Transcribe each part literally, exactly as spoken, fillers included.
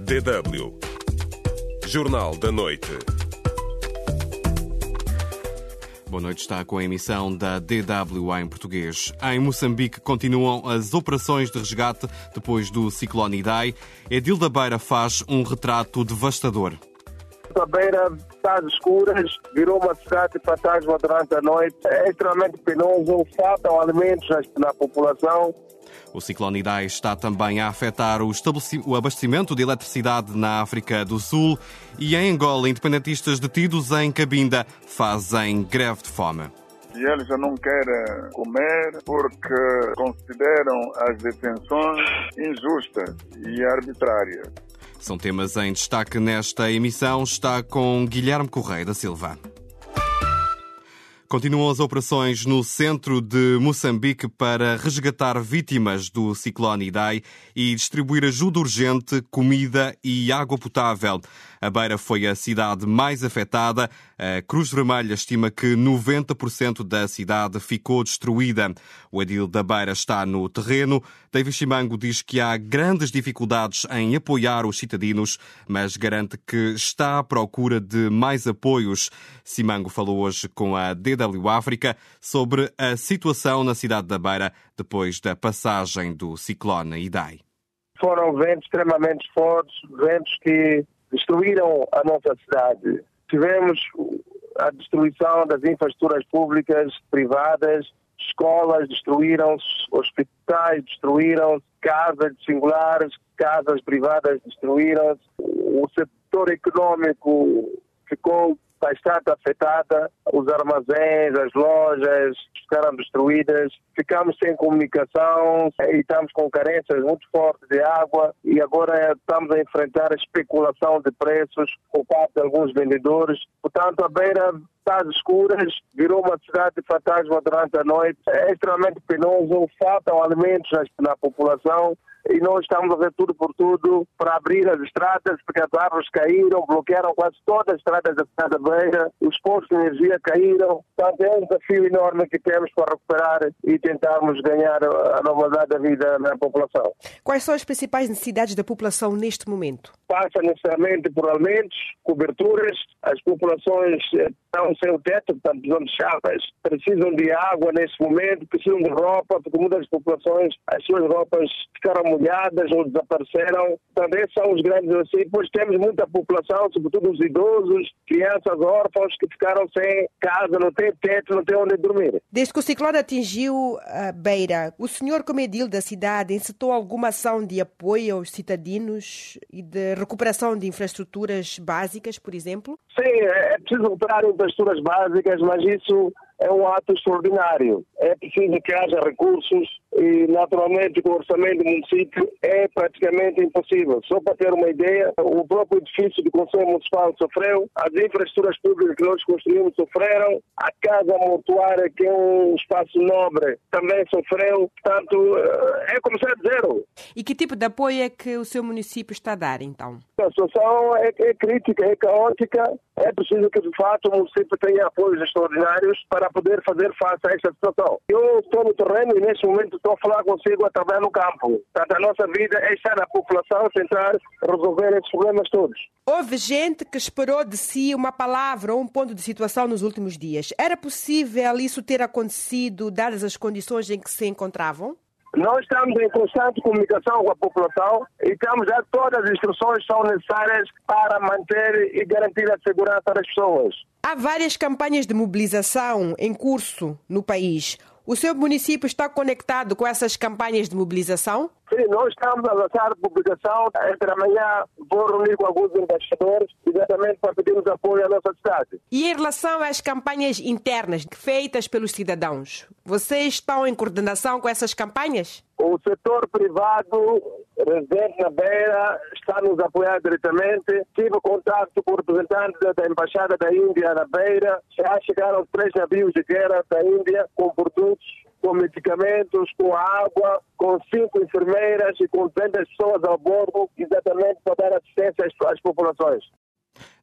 D W Jornal da Noite. Boa noite, está com a emissão da D W em português. Em Moçambique continuam as operações de resgate depois do ciclone Idai. Edilda Beira faz um retrato devastador. A Beira está às escuras, virou uma cidade fantasma durante a noite. É extremamente penoso, faltam alimentos na população. O ciclone Idai está também a afetar o, o abastecimento de eletricidade na África do Sul e em Angola, independentistas detidos em Cabinda fazem greve de fome. E eles já não querem comer porque consideram as detenções injustas e arbitrárias. São temas em destaque nesta emissão. Está com Guilherme Correia da Silva. Continuam as operações no centro de Moçambique para resgatar vítimas do ciclone Idai e distribuir ajuda urgente, comida e água potável. A Beira foi a cidade mais afetada. A Cruz Vermelha estima que noventa por cento da cidade ficou destruída. O edil da Beira está no terreno. David Chimango diz que há grandes dificuldades em apoiar os cidadãos, mas garante que está à procura de mais apoios. Chimango falou hoje com a D W África sobre a situação na cidade da Beira depois da passagem do ciclone Idai. Foram ventos extremamente fortes, ventos que destruíram a nossa cidade. Tivemos a destruição das infraestruturas públicas, privadas, escolas destruíram-se, hospitais destruíram-se, casas singulares, casas privadas destruíram-se. O setor econômico ficou bastante afetada, os armazéns, as lojas ficaram destruídas, ficamos sem comunicação e estamos com carências muito fortes de água e agora estamos a enfrentar a especulação de preços por parte de alguns vendedores. Portanto, a Beira está às escuras, virou uma cidade fantasma durante a noite. É extremamente penoso, faltam alimentos na população. E nós estamos a ver tudo por tudo para abrir as estradas, porque as árvores caíram, bloquearam quase todas as estradas da cidade da Beira, os postos de energia caíram. Portanto, é um desafio enorme que temos para recuperar e tentarmos ganhar a normalidade da vida na população. Quais são as principais necessidades da população neste momento? Passa necessariamente por alimentos, coberturas, as populações estão sem o teto, portanto precisam de chapas, precisam de água neste momento, precisam de roupa, porque muitas das populações, as suas roupas ficaram molhadas ou desapareceram. Portanto, esses são os grandes desafios. Depois temos muita população, sobretudo os idosos, crianças órfãos que ficaram sem casa, não têm teto, não têm onde dormir. Desde que o ciclone atingiu a Beira, o senhor, como edil da cidade, incitou alguma ação de apoio aos cidadãos e de recuperação de infraestruturas básicas, por exemplo? Sim, é preciso recuperar infraestruturas básicas, mas isso é um ato extraordinário. É preciso que haja recursos e, naturalmente, com o orçamento do município é praticamente impossível. Só para ter uma ideia, o próprio edifício do Conselho Municipal sofreu, as infraestruturas públicas que nós construímos sofreram, a casa mortuária, que é um espaço nobre, também sofreu. Portanto, é começar de zero. E que tipo de apoio é que o seu município está a dar, então? A situação é, é crítica, é caótica. É preciso que, de fato, o município tenha apoios extraordinários para poder fazer face a esta situação. Eu estou no terreno e, neste momento, estou a falar consigo a trabalhar no campo. Portanto, a nossa vida é estar na população, tentar resolver esses problemas todos. Houve gente que esperou de si uma palavra ou um ponto de situação nos últimos dias. Era possível isso ter acontecido, dadas as condições em que se encontravam? Nós estamos em constante comunicação com a população e estamos a dar todas as instruções que são necessárias para manter e garantir a segurança das pessoas. Há várias campanhas de mobilização em curso no país. O seu município está conectado com essas campanhas de mobilização? Sim, nós estamos a lançar publicação. Entre amanhã vou reunir com alguns embaixadores exatamente para pedirmos apoio à nossa cidade. E em relação às campanhas internas feitas pelos cidadãos, vocês estão em coordenação com essas campanhas? O setor privado residente na Beira está a nos apoiar diretamente. Tive contato com o representante da Embaixada da Índia na Beira. Já chegaram três navios de guerra da Índia com produtos, com medicamentos, com água, com cinco enfermeiras e com trinta pessoas a bordo, exatamente para dar assistência às, às populações.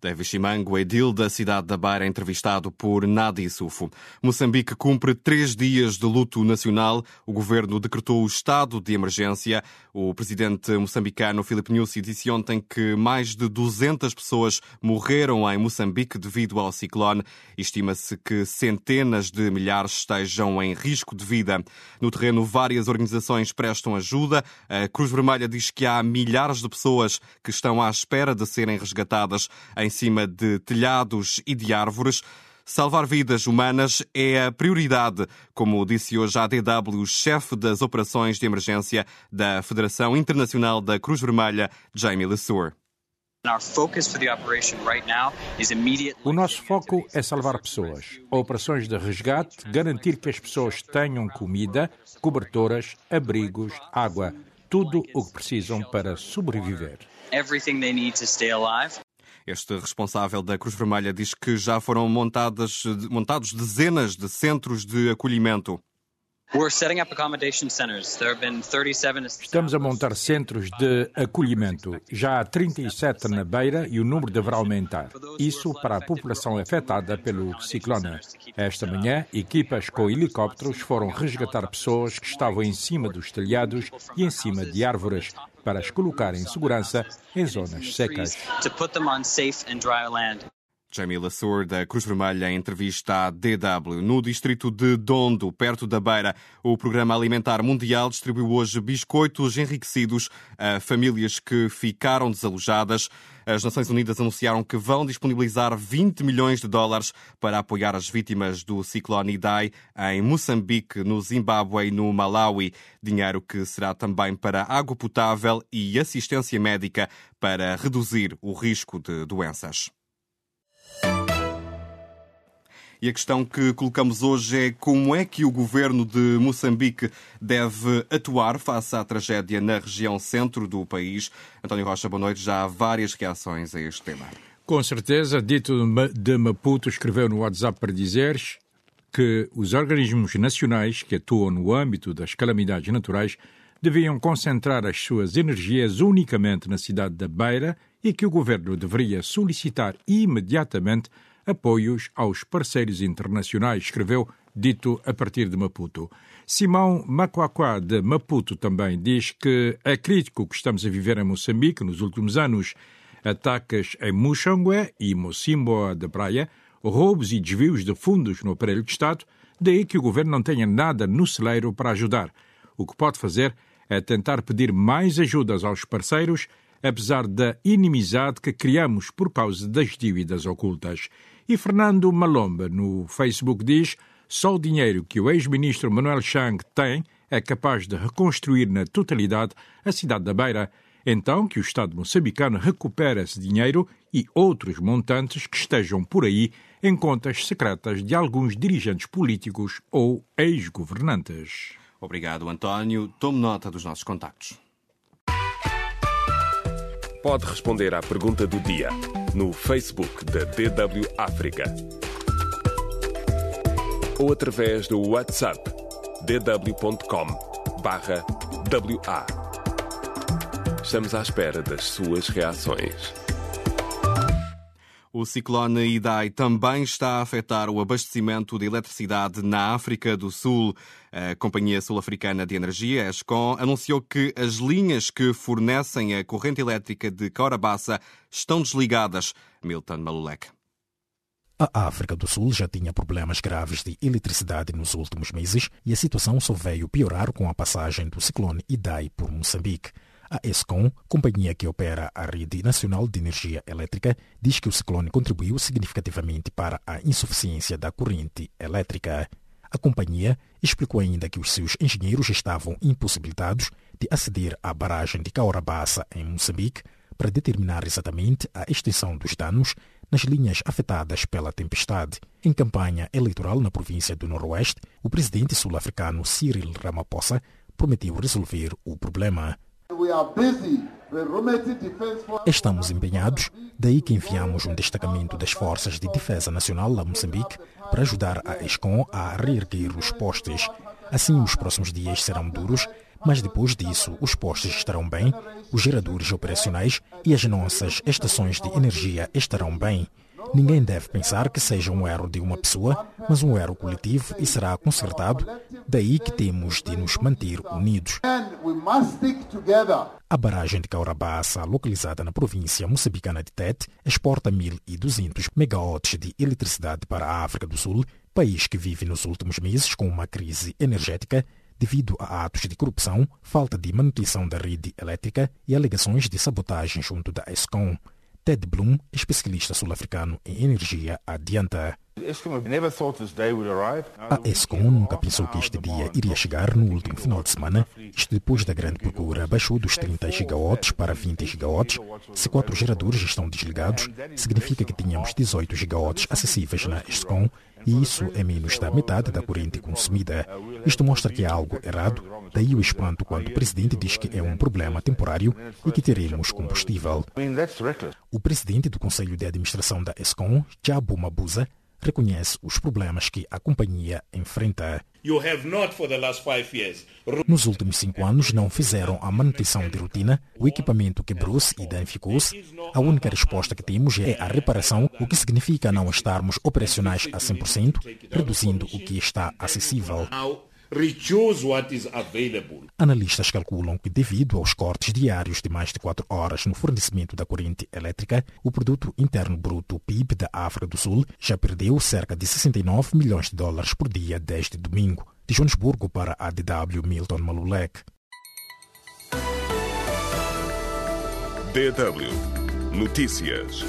David Chimango, edil da cidade da Beira, entrevistado por Nadi Sufo. Moçambique cumpre três dias de luto nacional. O governo decretou o estado de emergência. O presidente moçambicano Filipe Nyusi disse ontem que mais de duzentas pessoas morreram em Moçambique devido ao ciclone. Estima-se que centenas de milhares estejam em risco de vida. No terreno, várias organizações prestam ajuda. A Cruz Vermelha diz que há milhares de pessoas que estão à espera de serem resgatadas em cima de telhados e de árvores. Salvar vidas humanas é a prioridade, como disse hoje à D W o chefe das operações de emergência da Federação Internacional da Cruz Vermelha, Jamie Lesueur. O nosso foco é salvar pessoas. Operações de resgate, garantir que as pessoas tenham comida, cobertoras, abrigos, água, tudo o que precisam para sobreviver. Este responsável da Cruz Vermelha diz que já foram montadas, montados dezenas de centros de acolhimento. Estamos a montar centros de acolhimento. Já há trinta e sete na Beira e o número deverá aumentar. Isso para a população afetada pelo ciclone. Esta manhã, equipas com helicópteros foram resgatar pessoas que estavam em cima dos telhados e em cima de árvores para as colocar em segurança em zonas secas. Jamie Lesueur, da Cruz Vermelha, em entrevista à D W. No distrito de Dondo, perto da Beira, o Programa Alimentar Mundial distribuiu hoje biscoitos enriquecidos a famílias que ficaram desalojadas. As Nações Unidas anunciaram que vão disponibilizar vinte milhões de dólares para apoiar as vítimas do ciclone Idai em Moçambique, no Zimbábue e no Malawi. Dinheiro que será também para água potável e assistência médica para reduzir o risco de doenças. E a questão que colocamos hoje é como é que o governo de Moçambique deve atuar face à tragédia na região centro do país. António Rocha, boa noite. Já há várias reações a este tema. Com certeza, Dito de Maputo escreveu no WhatsApp para dizer que os organismos nacionais que atuam no âmbito das calamidades naturais deviam concentrar as suas energias unicamente na cidade da Beira e que o governo deveria solicitar imediatamente apoios aos parceiros internacionais, escreveu Dito a partir de Maputo. Simão Macuacuá, de Maputo, também diz que é crítico o que estamos a viver em Moçambique nos últimos anos. Ataques em Muxangue e Mocimboa de Praia, roubos e desvios de fundos no aparelho de Estado, daí que o governo não tenha nada no celeiro para ajudar. O que pode fazer é tentar pedir mais ajudas aos parceiros, apesar da inimizade que criamos por causa das dívidas ocultas. E Fernando Malomba, no Facebook, diz: só o dinheiro que o ex-ministro Manuel Chang tem é capaz de reconstruir na totalidade a cidade da Beira. Então que o Estado moçambicano recupere esse dinheiro e outros montantes que estejam por aí em contas secretas de alguns dirigentes políticos ou ex-governantes. Obrigado, António. Tome nota dos nossos contactos. Pode responder à pergunta do dia no Facebook da D W África ou através do WhatsApp d w ponto com barra w a. Estamos à espera das suas reações. O ciclone Idai também está a afetar o abastecimento de eletricidade na África do Sul. A Companhia Sul-Africana de Energia, a ESCOM, anunciou que as linhas que fornecem a corrente elétrica de Caurabaça estão desligadas. Milton Malulek. A África do Sul já tinha problemas graves de eletricidade nos últimos meses e a situação só veio piorar com a passagem do ciclone Idai por Moçambique. A ESCOM, companhia que opera a Rede Nacional de Energia Elétrica, diz que o ciclone contribuiu significativamente para a insuficiência da corrente elétrica. A companhia explicou ainda que os seus engenheiros estavam impossibilitados de aceder à barragem de Caurabaça, em Moçambique, para determinar exatamente a extensão dos danos nas linhas afetadas pela tempestade. Em campanha eleitoral na província do Noroeste, o presidente sul-africano Cyril Ramaphosa prometeu resolver o problema. Estamos empenhados, daí que enviamos um destacamento das Forças de Defesa Nacional a Moçambique para ajudar a ESCOM a reerguer os postes. Assim, os próximos dias serão duros, Mas depois disso, os postos estarão bem, os geradores operacionais e as nossas estações de energia estarão bem. Ninguém deve pensar que seja um erro de uma pessoa, mas um erro coletivo e será consertado. Daí que temos de nos manter unidos. A barragem de Caurabaça, localizada na província moçambicana de Tete, exporta mil e duzentos megawatts de eletricidade para a África do Sul, país que vive nos últimos meses com uma crise energética devido a atos de corrupção, falta de manutenção da rede elétrica e alegações de sabotagem junto da ESCOM. Ted Bloom, especialista sul-africano em energia, adianta. A ESCOM nunca pensou que este dia iria chegar no último final de semana. Isto depois da grande procura baixou dos trinta gigawatts para vinte gigawatts. Se quatro geradores estão desligados, significa que tínhamos dezoito gigawatts acessíveis na ESCOM e isso é menos da metade da corrente consumida. Isto mostra que há algo errado, daí o espanto quando o presidente diz que é um problema temporário e que teremos combustível. O presidente do Conselho de Administração da ESCOM, Jabu Mabuza, reconhece os problemas que a companhia enfrenta. Nos últimos cinco anos não fizeram a manutenção de rotina, o equipamento quebrou-se e danificou-se. A única resposta que temos é a reparação, o que significa não estarmos operacionais a cem por cento, reduzindo o que está acessível. Analistas calculam que, devido aos cortes diários de mais de quatro horas no fornecimento da corrente elétrica, o produto interno bruto, P I B, da África do Sul já perdeu cerca de sessenta e nove milhões de dólares por dia desde domingo. De Joanesburgo para a D W, Milton Malulek. D W Notícias.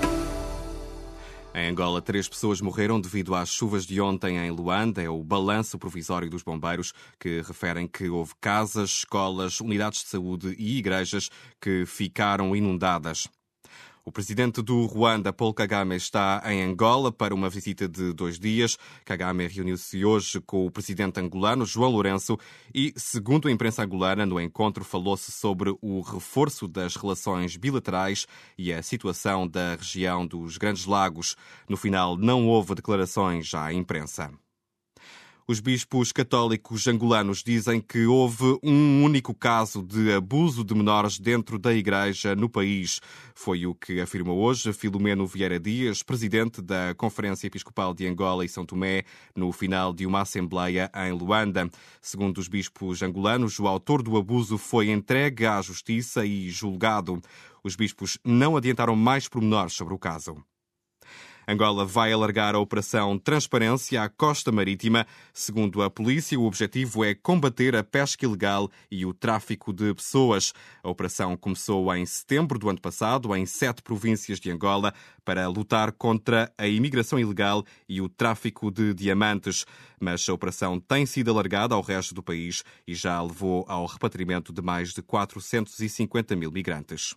Em Angola, três pessoas morreram devido às chuvas de ontem em Luanda. É o balanço provisório dos bombeiros que referem que houve casas, escolas, unidades de saúde e igrejas que ficaram inundadas. O presidente do Ruanda, Paul Kagame, está em Angola para uma visita de dois dias. Kagame reuniu-se hoje com o presidente angolano, João Lourenço, e, segundo a imprensa angolana, no encontro falou-se sobre o reforço das relações bilaterais e a situação da região dos Grandes Lagos. No final, não houve declarações à imprensa. Os bispos católicos angolanos dizem que houve um único caso de abuso de menores dentro da Igreja no país. Foi o que afirmou hoje Filomeno Vieira Dias, presidente da Conferência Episcopal de Angola e São Tomé, no final de uma assembleia em Luanda. Segundo os bispos angolanos, o autor do abuso foi entregue à justiça e julgado. Os bispos não adiantaram mais pormenores sobre o caso. Angola vai alargar a Operação Transparência à costa marítima. Segundo a polícia, o objetivo é combater a pesca ilegal e o tráfico de pessoas. A operação começou em setembro do ano passado, em sete províncias de Angola, para lutar contra a imigração ilegal e o tráfico de diamantes. Mas a operação tem sido alargada ao resto do país e já levou ao repatriamento de mais de quatrocentos e cinquenta mil migrantes.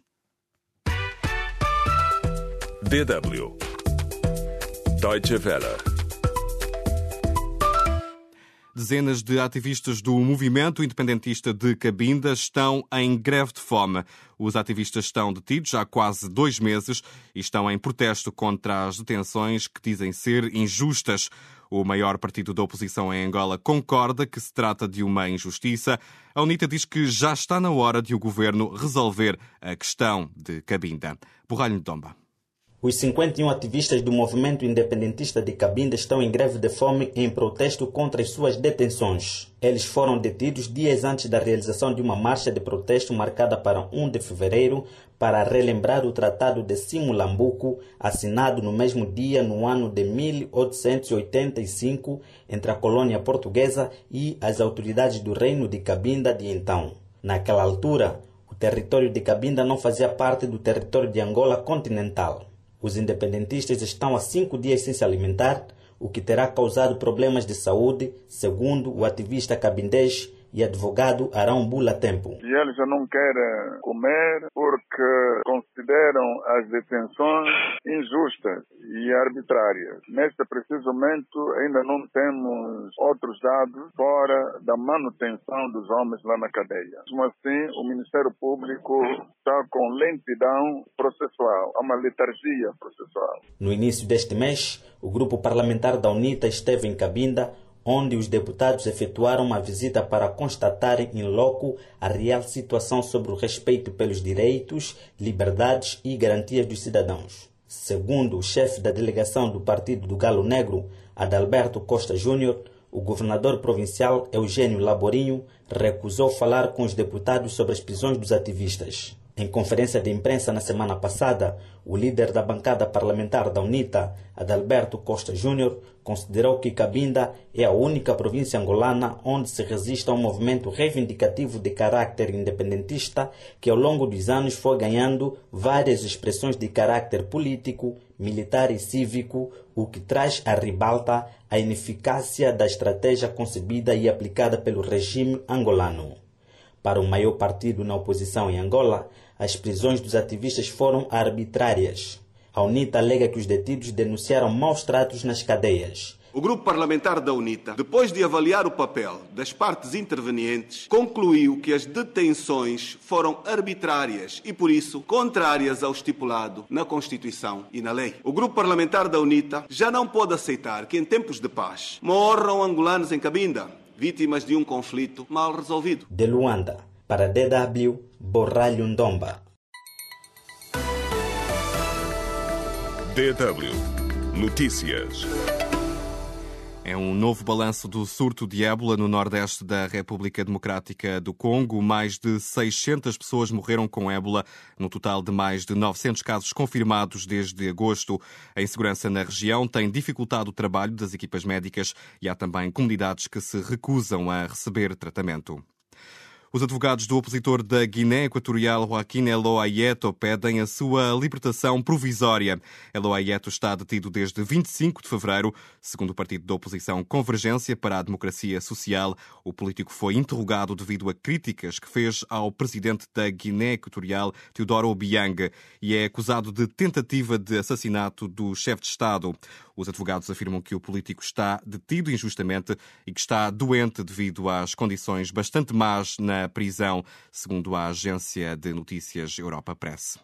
D W Deutsche Welle. Dezenas de ativistas do movimento independentista de Cabinda estão em greve de fome. Os ativistas estão detidos há quase dois meses e estão em protesto contra as detenções que dizem ser injustas. O maior partido da oposição em Angola concorda que se trata de uma injustiça. A UNITA diz que já está na hora de o governo resolver a questão de Cabinda. Borralho de Domba. Os cinquenta e um ativistas do movimento independentista de Cabinda estão em greve de fome em protesto contra as suas detenções. Eles foram detidos dias antes da realização de uma marcha de protesto marcada para primeiro de fevereiro para relembrar o Tratado de Simulambuco, assinado no mesmo dia no ano de mil oitocentos e oitenta e cinco entre a colônia portuguesa e as autoridades do Reino de Cabinda de então. Naquela altura, o território de Cabinda não fazia parte do território de Angola continental. Os independentistas estão há cinco dias sem se alimentar, o que terá causado problemas de saúde, segundo o ativista cabindês e advogado Arão Bula Tempo. E eles já não querem comer porque consideram as detenções injustas e arbitrárias. Neste preciso momento ainda não temos outros dados fora da manutenção dos homens lá na cadeia. Mesmo assim, o Ministério Público está com lentidão processual, há uma letargia processual. No início deste mês, o grupo parlamentar da UNITA esteve em Cabinda, onde os deputados efetuaram uma visita para constatarem in loco a real situação sobre o respeito pelos direitos, liberdades e garantias dos cidadãos. Segundo o chefe da delegação do Partido do Galo Negro, Adalberto Costa Júnior, o governador provincial Eugênio Laborinho recusou falar com os deputados sobre as prisões dos ativistas. Em conferência de imprensa na semana passada, o líder da bancada parlamentar da UNITA, Adalberto Costa Júnior, considerou que Cabinda é a única província angolana onde se resiste a um movimento reivindicativo de caráter independentista que ao longo dos anos foi ganhando várias expressões de caráter político, militar e cívico, o que traz à ribalta a ineficácia da estratégia concebida e aplicada pelo regime angolano. Para o maior partido na oposição em Angola, as prisões dos ativistas foram arbitrárias. A UNITA alega que os detidos denunciaram maus tratos nas cadeias. O grupo parlamentar da UNITA, depois de avaliar o papel das partes intervenientes, concluiu que as detenções foram arbitrárias e, por isso, contrárias ao estipulado na Constituição e na lei. O grupo parlamentar da UNITA já não pode aceitar que, em tempos de paz, morram angolanos em Cabinda, vítimas de um conflito mal resolvido. De Luanda, para D W, Borralho Ndomba. D W Notícias. É um novo balanço do surto de ébola no nordeste da República Democrática do Congo. Mais de seiscentas pessoas morreram com ébola, no total de mais de novecentos casos confirmados desde agosto. A insegurança na região tem dificultado o trabalho das equipas médicas e há também comunidades que se recusam a receber tratamento. Os advogados do opositor da Guiné Equatorial, Joaquim Elo Ayeto, pedem a sua libertação provisória. Elo Ayeto está detido desde vinte e cinco de fevereiro. Segundo o partido da oposição Convergência para a Democracia Social, o político foi interrogado devido a críticas que fez ao presidente da Guiné Equatorial, Teodoro Obiang, e é acusado de tentativa de assassinato do chefe de Estado. Os advogados afirmam que o político está detido injustamente e que está doente devido às condições bastante más na prisão, segundo a agência de notícias Europa Press.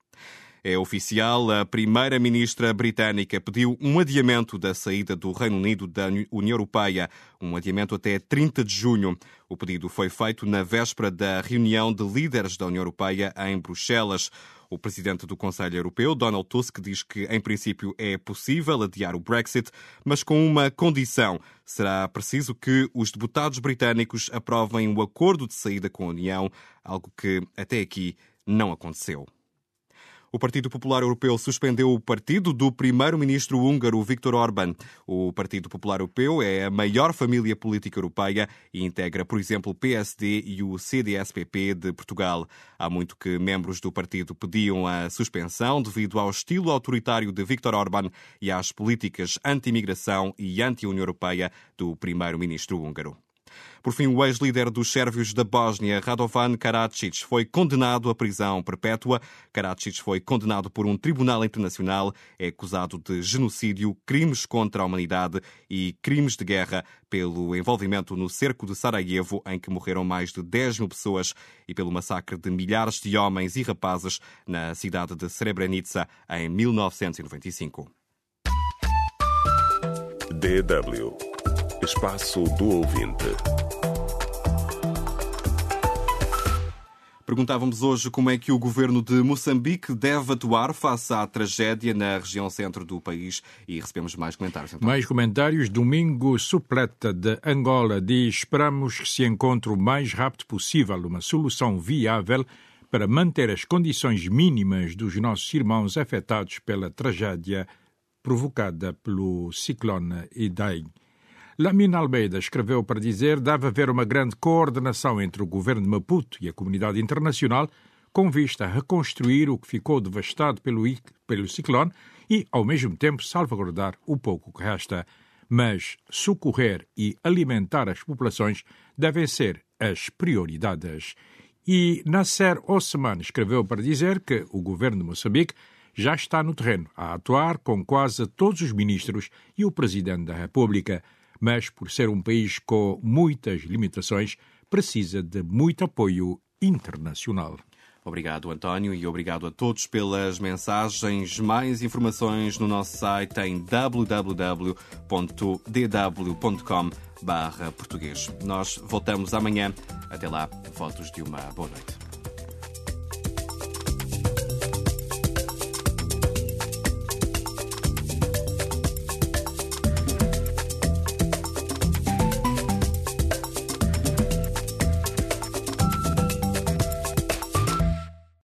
É oficial, a primeira-ministra britânica pediu um adiamento da saída do Reino Unido da União Europeia, um adiamento até trinta de junho. O pedido foi feito na véspera da reunião de líderes da União Europeia em Bruxelas. O presidente do Conselho Europeu, Donald Tusk, diz que, em princípio, é possível adiar o Brexit, mas com uma condição. Será preciso que os deputados britânicos aprovem o acordo de saída com a União, algo que até aqui não aconteceu. O Partido Popular Europeu suspendeu o partido do primeiro-ministro húngaro Viktor Orbán. O Partido Popular Europeu é a maior família política europeia e integra, por exemplo, o P S D e o C D S P P de Portugal. Há muito que membros do partido pediam a suspensão devido ao estilo autoritário de Viktor Orbán e às políticas anti-imigração e anti-União Europeia do primeiro-ministro húngaro. Por fim, o ex-líder dos sérvios da Bósnia, Radovan Karadzic, foi condenado à prisão perpétua. Karadzic foi condenado por um tribunal internacional, é acusado de genocídio, crimes contra a humanidade e crimes de guerra pelo envolvimento no cerco de Sarajevo, em que morreram mais de dez mil pessoas, e pelo massacre de milhares de homens e rapazes na cidade de Srebrenica em mil novecentos e noventa e cinco. D W Espaço do Ouvinte. Perguntávamos hoje como é que o governo de Moçambique deve atuar face à tragédia na região centro do país e recebemos mais comentários. Então. Mais comentários. Domingo Supleta de Angola diz: esperamos que se encontre o mais rápido possível uma solução viável para manter as condições mínimas dos nossos irmãos afetados pela tragédia provocada pelo ciclone Idai. Lamina Almeida escreveu para dizer: deve haver uma grande coordenação entre o governo de Maputo e a comunidade internacional com vista a reconstruir o que ficou devastado pelo, pelo ciclone e, ao mesmo tempo, salvaguardar o pouco que resta. Mas socorrer e alimentar as populações devem ser as prioridades. E Nasser Osman escreveu para dizer que o governo de Moçambique já está no terreno a atuar com quase todos os ministros e o presidente da República, mas por ser um país com muitas limitações, precisa de muito apoio internacional. Obrigado, António, e obrigado a todos pelas mensagens. Mais informações no nosso site em w w w ponto d w ponto com barra português. Nós voltamos amanhã. Até lá, votos de uma boa noite.